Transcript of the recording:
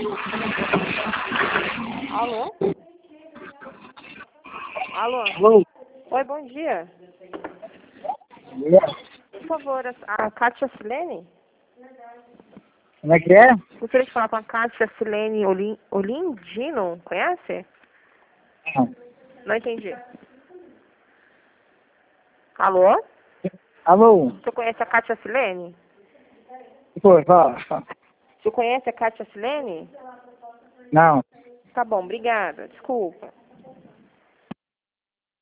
Alô? Alô? Alô? Oi, bom dia. Por favor, a Kátia Silene? Como é que é? Gostaria de falar com a Kátia Silene Olindino, conhece? Não. Não entendi. Alô? Alô? Você conhece a Kátia Silene? Pô, fala. Você conhece a Kátia Silene? Não. Tá bom, obrigada. Desculpa.